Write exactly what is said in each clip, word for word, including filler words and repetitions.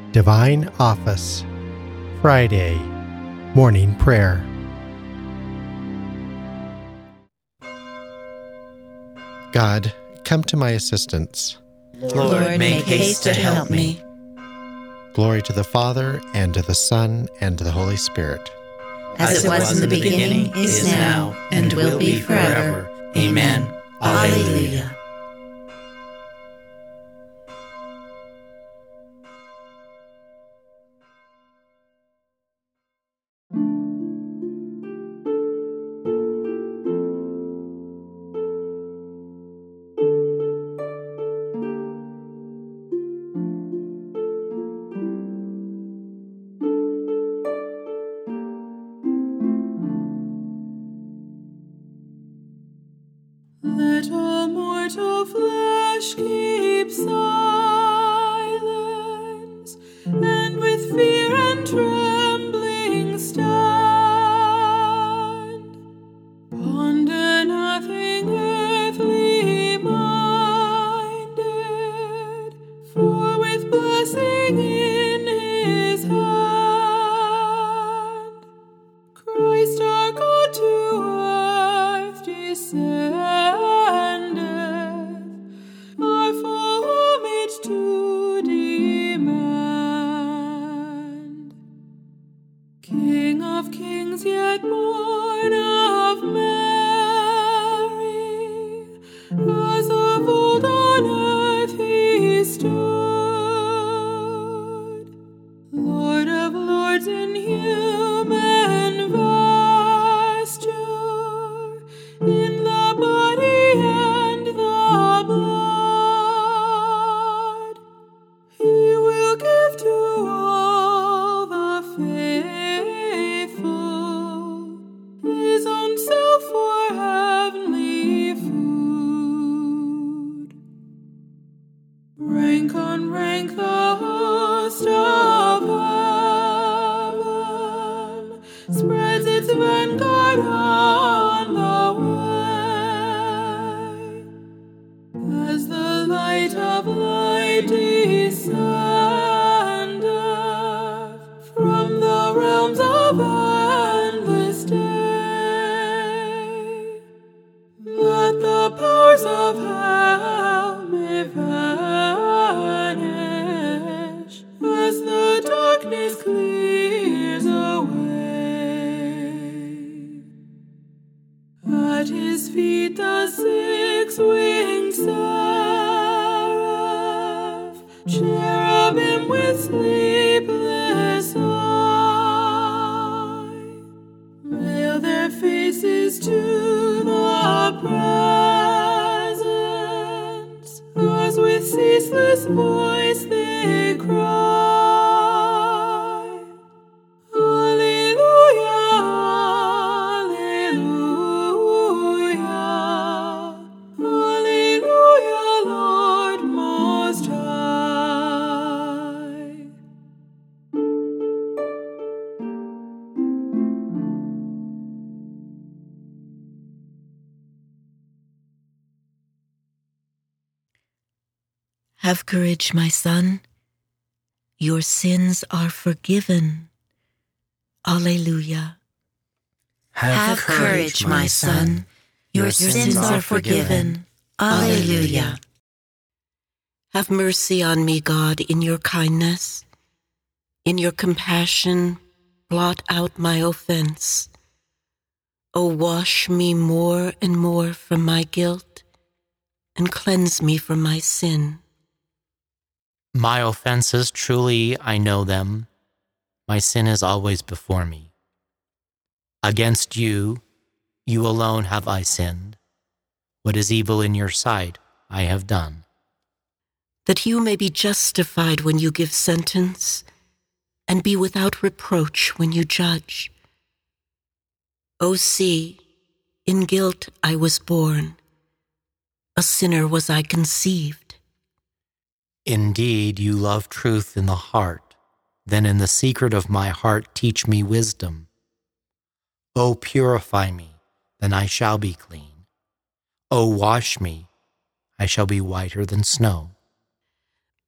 Divine Office, Friday, Morning Prayer. God, come to my assistance. Lord, make haste to help me. Glory to the Father, and to the Son, and to the Holy Spirit. As it was in the beginning, is now, and will be forever. Amen. Alleluia. Let all mortal flesh keep silence, and with fear and trembling stand. Ponder nothing earthly minded, for with blessing in his hand, Christ our God to earth descended. King of kings, yet born of Mary, as of old on earth he stood. Lord of lords in human vesture, in the body and the blood, he will give to all the faithful his own self for heavenly food. Rank on rank the host of heaven spreads its vanguard on the way, as the light of light descendeth from the realms of endless day, that the powers of hell may vanish as the darkness clears away. At his feet the six-winged seraph, cherubim with sleepless eye, veil their faces to the presence, as with ceaseless voice they cry, Alleluia, Alleluia, Alleluia, Lord Most High. Have courage, my son. Your sins are forgiven. Alleluia. Have courage, my son. Your sins are forgiven. Alleluia. Have mercy on me, God, in your kindness. In your compassion, blot out my offense. O wash me more and more from my guilt, and cleanse me from my sin. My offenses, truly I know them. My sin is always before me. Against you, you alone have I sinned. What is evil in your sight, I have done. That you may be justified when you give sentence, and be without reproach when you judge. O see, in guilt I was born. A sinner was I conceived. Indeed, you love truth in the heart. Then in the secret of my heart teach me wisdom. O purify me, then I shall be clean. O wash me, I shall be whiter than snow.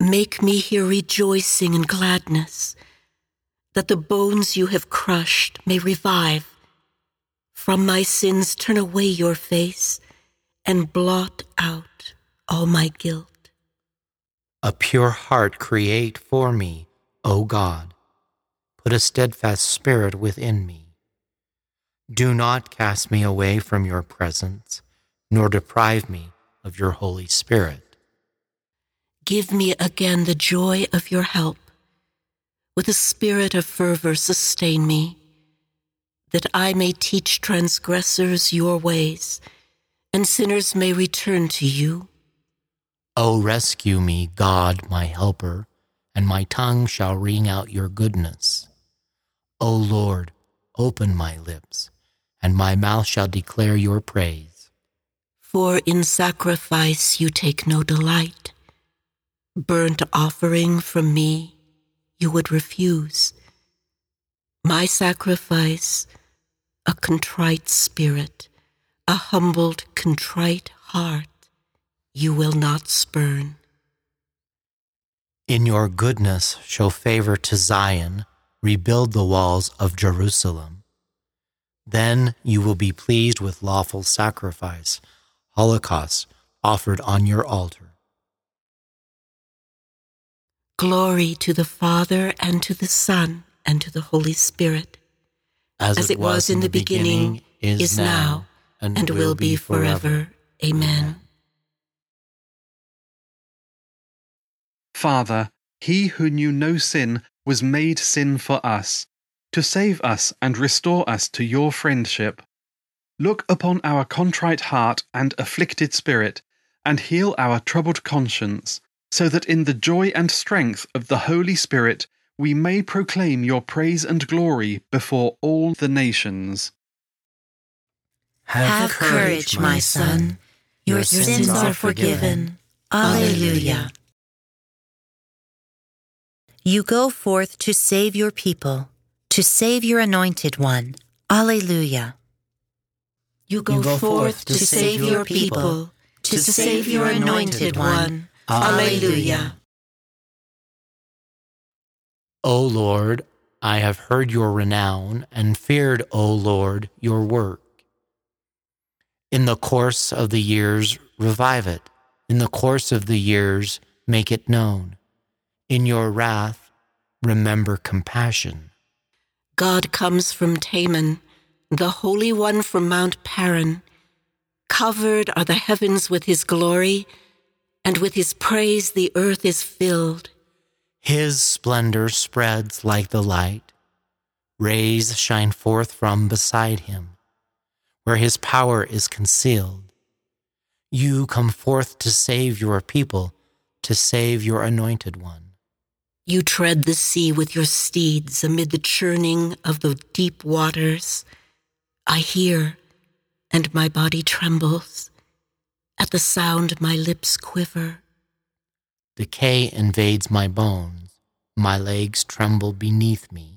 Make me hear rejoicing and gladness, that the bones you have crushed may revive. From my sins turn away your face, and blot out all my guilt. A pure heart create for me, O God. Put a steadfast spirit within me. Do not cast me away from your presence, nor deprive me of your Holy Spirit. Give me again the joy of your help. With a spirit of fervor sustain me, that I may teach transgressors your ways, and sinners may return to you. O rescue me, God, my helper, and my tongue shall ring out your goodness. O Lord, open my lips, and my mouth shall declare your praise. For in sacrifice you take no delight. Burnt offering from me you would refuse. My sacrifice, a contrite spirit, a humbled, contrite heart, you will not spurn. In your goodness show favor to Zion, rebuild the walls of Jerusalem. Then you will be pleased with lawful sacrifice, holocausts offered on your altar. Glory to the Father, and to the Son, and to the Holy Spirit, As, as it was in the beginning, is now, and will be forever. Amen. Father, he who knew no sin was made sin for us, to save us and restore us to your friendship. Look upon our contrite heart and afflicted spirit, and heal our troubled conscience, so that in the joy and strength of the Holy Spirit we may proclaim your praise and glory before all the nations. Have courage, my son. Your sins are forgiven. Alleluia. You go forth to save your people, to save your anointed one. Alleluia. You go, You go forth to save your people, to save your anointed one. Alleluia. O Lord, I have heard your renown and feared, O Lord, your work. In the course of the years, revive it. In the course of the years, make it known. In your wrath, remember compassion. God comes from Teman, the Holy One from Mount Paran. Covered are the heavens with his glory, and with his praise the earth is filled. His splendor spreads like the light. Rays shine forth from beside him, where his power is concealed. You come forth to save your people, to save your anointed one. You tread the sea with your steeds amid the churning of the deep waters. I hear, and my body trembles. At the sound, my lips quiver. Decay invades my bones. My legs tremble beneath me.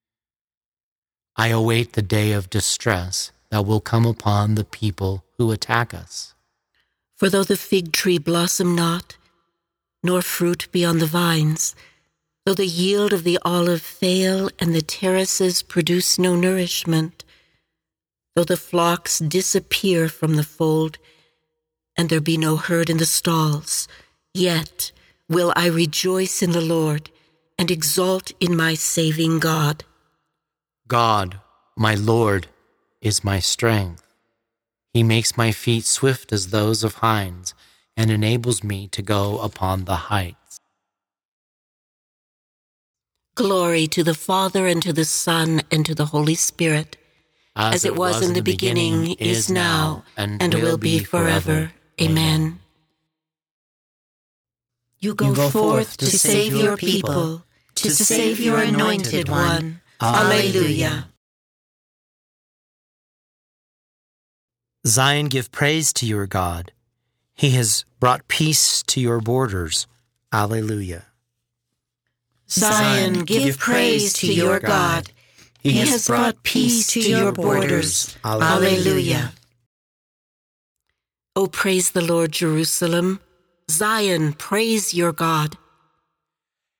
I await the day of distress that will come upon the people who attack us. For though the fig tree blossom not, nor fruit be on the vines, though the yield of the olive fail, and the terraces produce no nourishment, though the flocks disappear from the fold, and there be no herd in the stalls, yet will I rejoice in the Lord, and exult in my saving God. God, my Lord, is my strength. He makes my feet swift as those of hinds, and enables me to go upon the heights. Glory to the Father, and to the Son, and to the Holy Spirit, as, as it was, was in the beginning, beginning is now, and, and will be forever. Amen. You go, you go forth to save your people, to save your anointed one. Alleluia. Zion, give praise to your God. He has brought peace to your borders. Alleluia. Zion, give praise to your God. He has brought peace to your borders. Alleluia. O praise the Lord, Jerusalem. Zion, praise your God.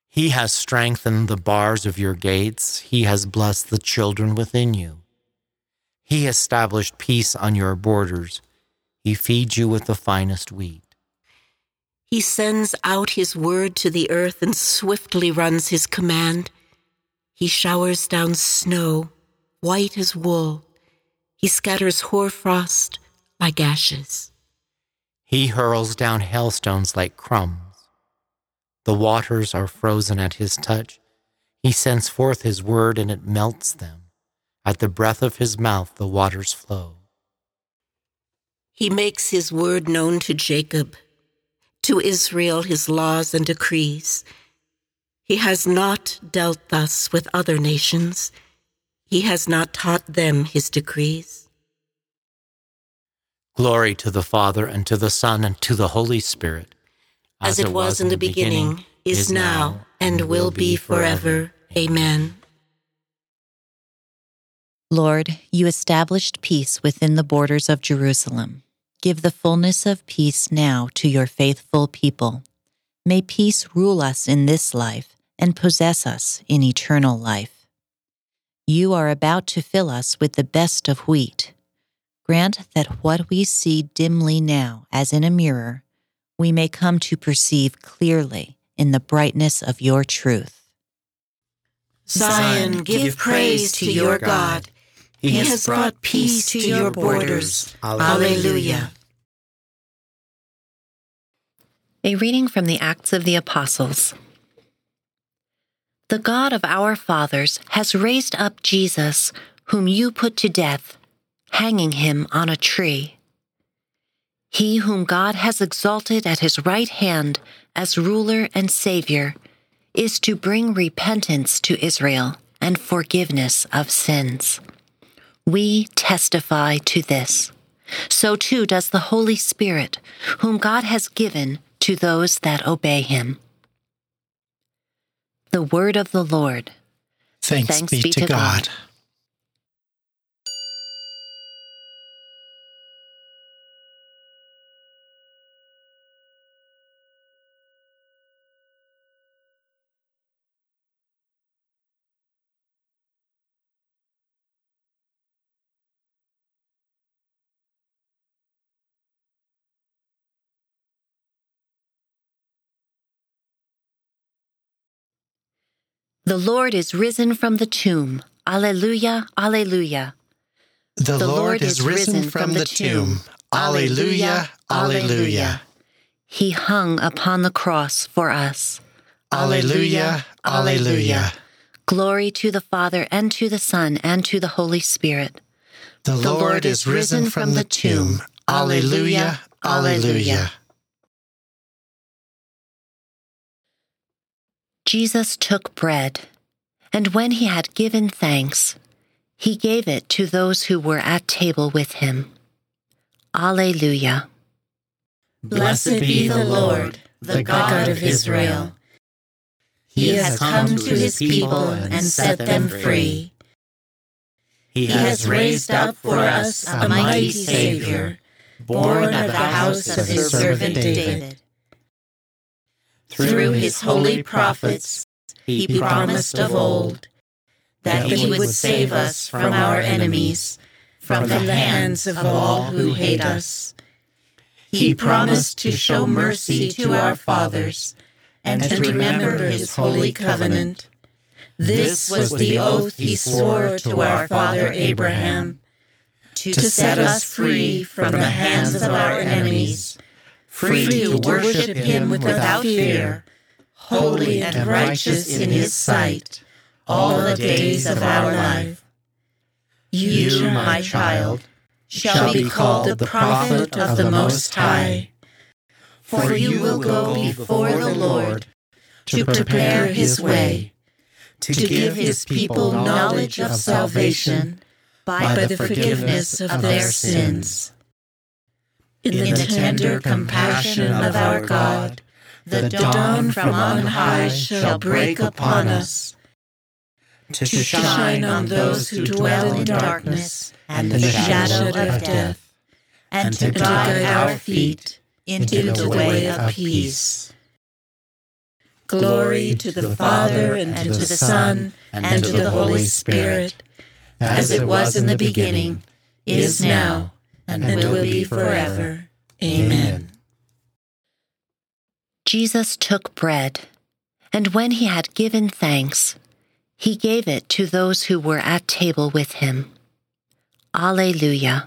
He has strengthened the bars of your gates. He has blessed the children within you. He established peace on your borders. He feeds you with the finest wheat. He sends out his word to the earth and swiftly runs his command. He showers down snow, white as wool. He scatters hoarfrost like ashes. He hurls down hailstones like crumbs. The waters are frozen at his touch. He sends forth his word and it melts them. At the breath of his mouth the waters flow. He makes his word known to Jacob, to Israel his laws and decrees. He has not dealt thus with other nations. He has not taught them his decrees. Glory to the Father, and to the Son, and to the Holy Spirit. As, As it was in the beginning, beginning is now, and will be forever. Amen. Lord, you established peace within the borders of Jerusalem. Give the fullness of peace now to your faithful people. May peace rule us in this life and possess us in eternal life. You are about to fill us with the best of wheat. Grant that what we see dimly now as in a mirror, we may come to perceive clearly in the brightness of your truth. Zion, give praise to your God. He has brought peace to your borders. Alleluia. A reading from the Acts of the Apostles. The God of our fathers has raised up Jesus, whom you put to death, hanging him on a tree. He whom God has exalted at his right hand as ruler and Savior is to bring repentance to Israel and forgiveness of sins. We testify to this. So too does the Holy Spirit, whom God has given to those that obey him. The word of the Lord. Thanks, Thanks be, be to God. God. The Lord is risen from the tomb. Alleluia, alleluia. The, the Lord, Lord is risen, risen from the tomb. Alleluia, alleluia. He hung upon the cross for us. Alleluia, alleluia. Glory to the Father, and to the Son, and to the Holy Spirit. The, the Lord, Lord is risen from the tomb. Alleluia, alleluia. Jesus took bread, and when he had given thanks, he gave it to those who were at table with him. Alleluia. Blessed be the Lord, the God of Israel. He has come to his people and set them free. He has raised up for us a mighty Savior, born of the house of his servant David. Through his holy prophets, he promised of old that he would save us from our enemies, from the hands of all who hate us. He promised to show mercy to our fathers and to remember his holy covenant. This was the oath he swore to our father Abraham, to set us free from the hands of our enemies, free to worship him without fear, holy and righteous in his sight, all the days of our life. You, my child, shall be called the prophet of the Most High, for you will go before the Lord to prepare his way, to give his people knowledge of salvation by the forgiveness of their sins. In the tender compassion of our God, the dawn from on high shall break upon us, to shine on those who dwell in darkness and the shadow of death, and to guide our feet into the way of peace. Glory to the Father, and to the Son, and to the Holy Spirit, as it was in the beginning, is now, and will be forever. Amen. Jesus took bread, and when he had given thanks, he gave it to those who were at table with him. Alleluia.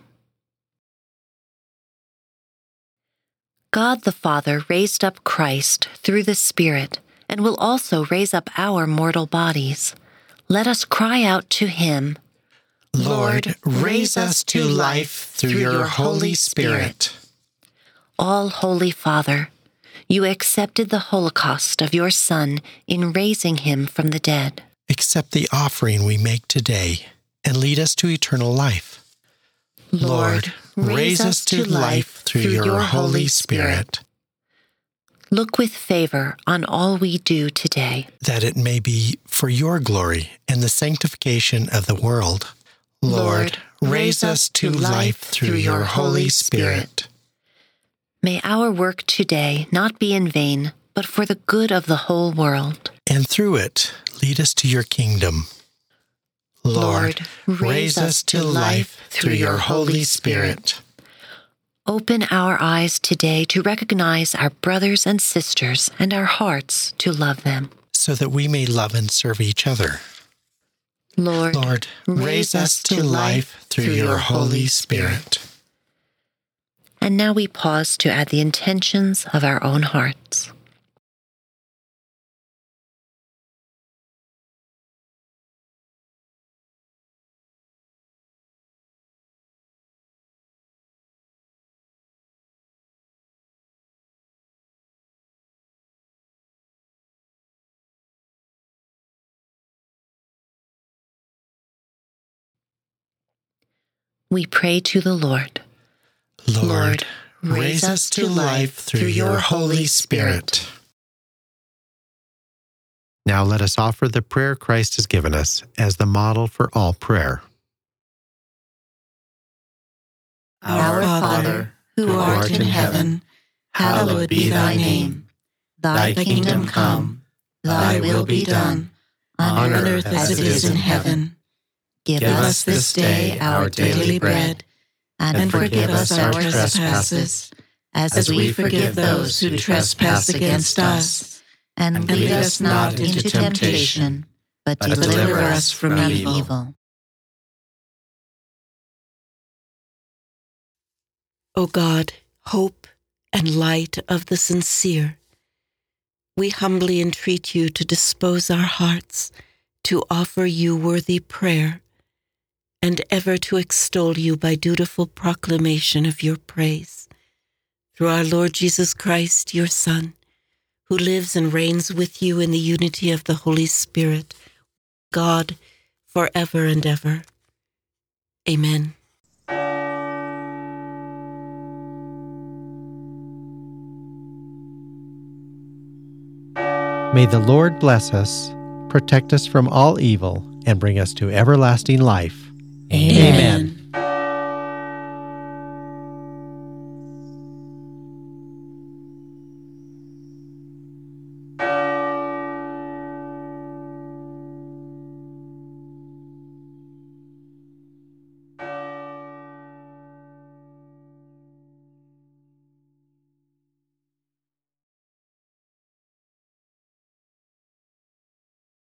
God the Father raised up Christ through the Spirit, and will also raise up our mortal bodies. Let us cry out to him, Lord, raise us to life through your Holy Spirit. All Holy Father, you accepted the holocaust of your Son in raising him from the dead. Accept the offering we make today and lead us to eternal life. Lord, raise us to life through your Holy Spirit. Look with favor on all we do today, that it may be for your glory and the sanctification of the world. Lord, raise us to life through your Holy Spirit. May our work today not be in vain, but for the good of the whole world. And through it, lead us to your kingdom. Lord, raise us to life through your Holy Spirit. Open our eyes today to recognize our brothers and sisters and our hearts to love them, so that we may love and serve each other. Lord, Lord, raise us to life through your Holy Spirit. And now we pause to add the intentions of our own hearts. We pray to the Lord. Lord, raise us to life through your Holy Spirit. Now let us offer the prayer Christ has given us as the model for all prayer. Our Father, who art in heaven, hallowed be thy name. Thy kingdom come, thy will be done, on earth as it is in heaven. Give us this day our daily bread, and forgive us our trespasses, as we forgive those who trespass against us. And lead us not into temptation, but deliver us from evil. O God, hope and light of the sincere, we humbly entreat you to dispose our hearts to offer you worthy prayer, and ever to extol you by dutiful proclamation of your praise. Through our Lord Jesus Christ, your Son, who lives and reigns with you in the unity of the Holy Spirit, God, forever and ever. Amen. May the Lord bless us, protect us from all evil, and bring us to everlasting life.